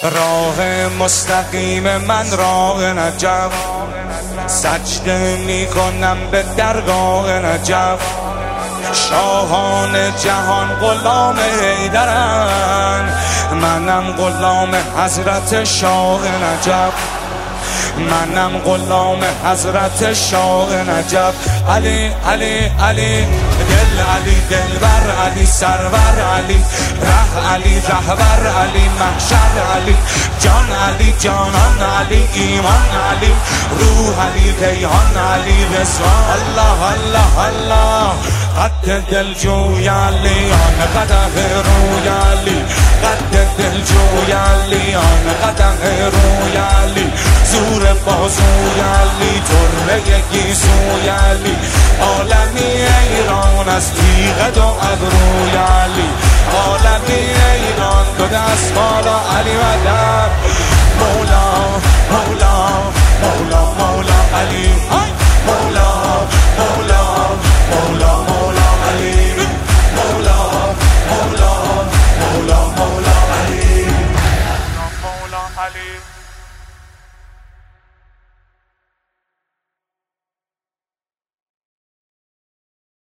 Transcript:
راه مستقیم من راه نجف، سجده میکنم به درگاه نجف. شاهان جهان غلام حیدرن، منم غلام حضرت شاه نجف. منم غلام حضرت شاه نجف. علی علی علی دل علی دلبر علی سرور علی ره علی رهبر علی محشر علی جان علی جانان علی ایمان علی روح علی ریحان علی رضوان. الله الله الله قد دل جوی علی آن قدح روی علی قد دل جوی علی آن قدح روی علی زور بازوی علی طره گیسوی علی عالمی ایران از تیغ دو ابروی علی عالمی ایران دو دست بالا علی و